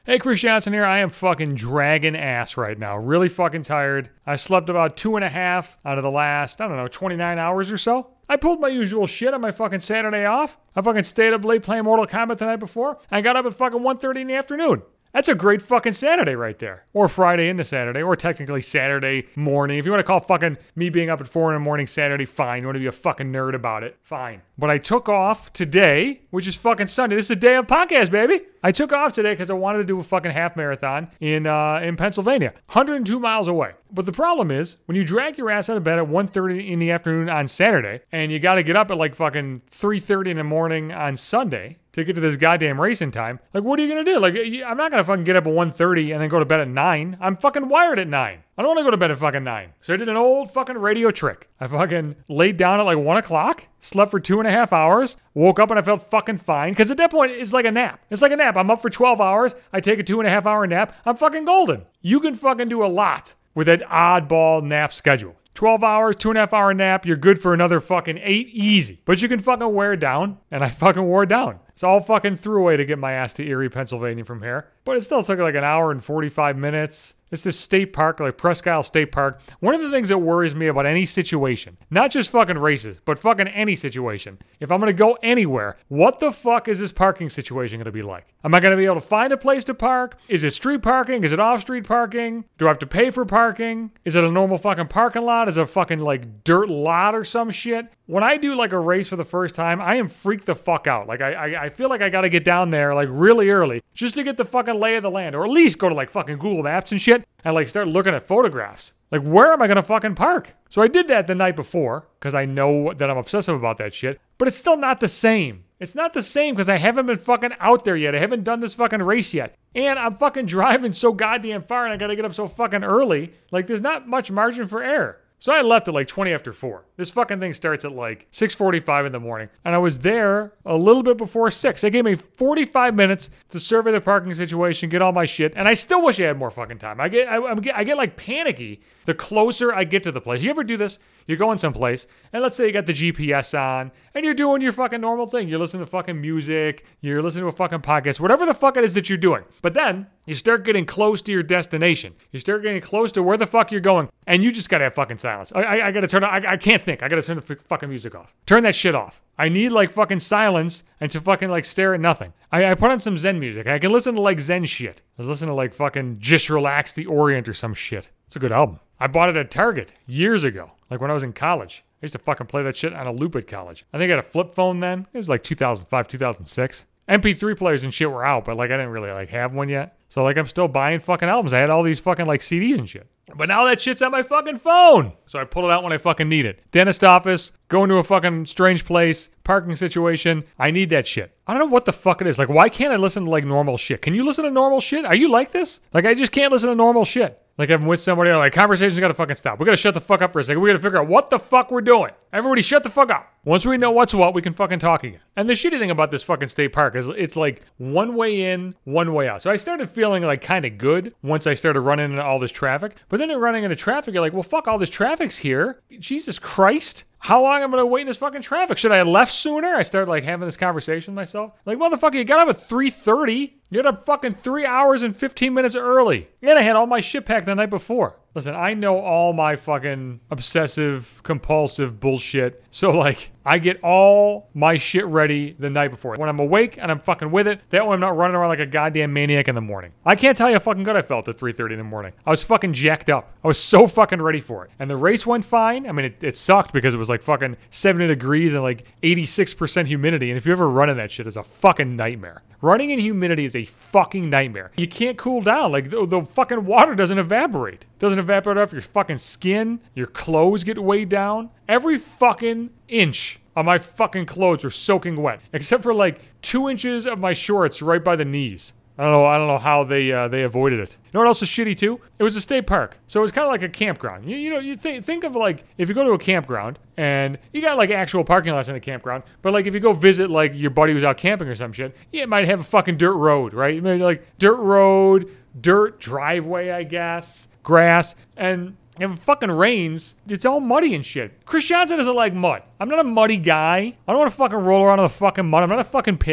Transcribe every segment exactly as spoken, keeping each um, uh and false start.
Hey, Chris Johnson here. I am fucking dragging ass right now. Really fucking tired. I slept about two and a half out of the last, I don't know, twenty-nine hours or so. I pulled my usual shit on my fucking Saturday off. I fucking stayed up late playing Mortal Kombat the night before. I got up at fucking one thirty in the afternoon. That's a great fucking Saturday right there. Or Friday into Saturday, or technically Saturday morning. If you want to call fucking me being up at four in the morning Saturday, fine. You want to be a fucking nerd about it, fine. But I took off today, which is fucking Sunday. This is a day of podcast, baby. I took off today because I wanted to do a fucking half marathon in uh, in Pennsylvania, one hundred two miles away. But the problem is, when you drag your ass out of bed at one thirty in the afternoon on Saturday, and you got to get up at like fucking three thirty in the morning on Sunday to get to this goddamn racing time, like what are you going to do? Like, I'm not going to fucking get up at one thirty and then go to bed at nine. I'm fucking wired at nine. I don't want to go to bed at fucking nine. So I did an old fucking radio trick. I fucking laid down at like one o'clock, slept for two and a half hours, woke up and I felt fucking fine. Because at that point, it's like a nap. It's like a nap. I'm up for twelve hours. I take a two and a half hour nap. I'm fucking golden. You can fucking do a lot with that oddball nap schedule. twelve hours, two and a half hour nap, you're good for another fucking eight easy. But you can fucking wear down, and I fucking wore down. So I'll fucking threw away to get my ass to Erie, Pennsylvania from here. But it still took like an hour and forty-five minutes. It's this state park, like Presque Isle State Park. One of the things that worries me about any situation, not just fucking races, but fucking any situation, if I'm going to go anywhere, what the fuck is this parking situation going to be like? Am I going to be able to find a place to park? Is it street parking? Is it off-street parking? Do I have to pay for parking? Is it a normal fucking parking lot? Is it a fucking like dirt lot or some shit? When I do like a race for the first time, I am freaked the fuck out. Like I, I, I feel like I got to get down there like really early just to get the fucking lay of the land, or at least go to like fucking Google Maps and shit and like start looking at photographs. Like, where am I going to fucking park? So I did that the night before because I know that I'm obsessive about that shit, but it's still not the same. It's not the same because I haven't been fucking out there yet. I haven't done this fucking race yet. And I'm fucking driving so goddamn far and I got to get up so fucking early. Like, there's not much margin for error. So I left at like twenty after four. This fucking thing starts at like six forty-five in the morning. And I was there a little bit before six. They gave me forty-five minutes to survey the parking situation, get all my shit. And I still wish I had more fucking time. I get I, I get I get like panicky the closer I get to the place. You ever do this? You're going someplace, and let's say you got the G P S on, and you're doing your fucking normal thing. You're listening to fucking music, you're listening to a fucking podcast, whatever the fuck it is that you're doing. But then, you start getting close to your destination. You start getting close to where the fuck you're going, and you just gotta have fucking silence. I, I, I gotta turn, I, I can't think. I gotta turn the f- fucking music off. Turn that shit off. I need like fucking silence and to fucking like stare at nothing. I, I put on some Zen music. I can listen to like Zen shit. I was listening to like fucking Just Relax the Orient or some shit. It's a good album. I bought it at Target years ago, like when I was in college. I used to fucking play that shit on a loop at college. I think I had a flip phone then. It was like two thousand five, two thousand six. M P three players and shit were out, but like I didn't really like have one yet. So like I'm still buying fucking albums. I had all these fucking like C Ds and shit. But now that shit's on my fucking phone. So I pull it out when I fucking need it. Dentist office, going to a fucking strange place, parking situation. I need that shit. I don't know what the fuck it is. Like, why can't I listen to like normal shit? Can you listen to normal shit? Are you like this? Like, I just can't listen to normal shit. Like, I'm with somebody, like, conversation's gotta fucking stop. We gotta shut the fuck up for a second. We gotta figure out what the fuck we're doing. Everybody shut the fuck up. Once we know what's what, we can fucking talk again. And the shitty thing about this fucking state park is it's like one way in, one way out. So I started feeling like kind of good once I started running into all this traffic. But then you're running into traffic, you're like, well, fuck, all this traffic's here. Jesus Christ. How long am I going to wait in this fucking traffic? Should I have left sooner? I started like having this conversation with myself. Like, motherfucker, you got up at three thirty. You got up fucking three hours and fifteen minutes early. And I had all my shit packed the night before. Listen, I know all my fucking obsessive, compulsive bullshit. So, like, I get all my shit ready the night before. When I'm awake and I'm fucking with it, that way I'm not running around like a goddamn maniac in the morning. I can't tell you how fucking good I felt at three thirty in the morning. I was fucking jacked up. I was so fucking ready for it. And the race went fine. I mean, it, it sucked because it was like fucking seventy degrees and like eighty-six percent humidity. And if you ever run in that shit, it's a fucking nightmare. Running in humidity is a fucking nightmare. You can't cool down. Like, the, the fucking water doesn't evaporate. It doesn't evaporate off your fucking skin. Your clothes get weighed down. Every fucking inch of my fucking clothes were soaking wet. Except for like two inches of my shorts right by the knees. I don't know. I don't know how they uh, they avoided it. You know what else is shitty too? It was a state park, so it was kind of like a campground. You, you know, you think think of like if you go to a campground and you got like actual parking lots in the campground, but like if you go visit like your buddy who's out camping or some shit, yeah, it might have a fucking dirt road, right? Maybe like dirt road, dirt driveway, I guess, grass, and if it fucking rains, it's all muddy and shit. Chris Johnson doesn't like mud. I'm not a muddy guy. I don't want to fucking roll around in the fucking mud. I'm not a fucking pig.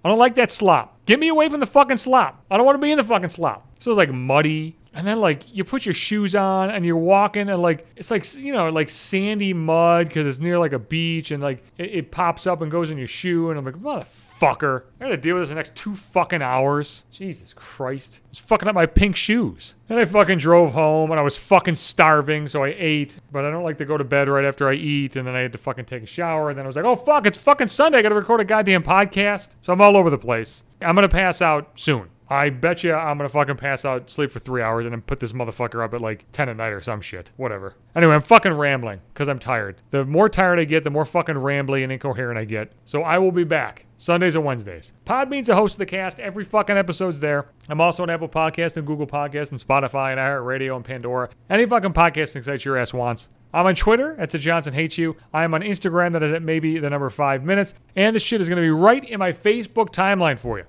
I don't like that slop. Get me away from the fucking slop. I don't want to be in the fucking slop. So it's like muddy. And then, like, you put your shoes on and you're walking and, like, it's like, you know, like sandy mud because it's near, like, a beach and, like, it, it pops up and goes in your shoe. And I'm like, motherfucker. I gotta deal with this the next two fucking hours. Jesus Christ. It's fucking up my pink shoes. Then I fucking drove home and I was fucking starving, so I ate. But I don't like to go to bed right after I eat. And then I had to fucking take a shower. And then I was like, oh, fuck, it's fucking Sunday. I gotta record a goddamn podcast. So I'm all over the place. I'm gonna pass out soon. I bet you I'm going to fucking pass out, sleep for three hours, and then put this motherfucker up at like ten at night or some shit. Whatever. Anyway, I'm fucking rambling because I'm tired. The more tired I get, the more fucking rambly and incoherent I get. So I will be back Sundays and Wednesdays. Podbean's the host of the cast. Every fucking episode's there. I'm also on Apple Podcasts and Google Podcasts and Spotify and iHeartRadio and Pandora. Any fucking podcasting site your ass wants. I'm on Twitter. That's at Johnson Hates You. I am on Instagram. That is at maybe the number five minutes. And this shit is going to be right in my Facebook timeline for you.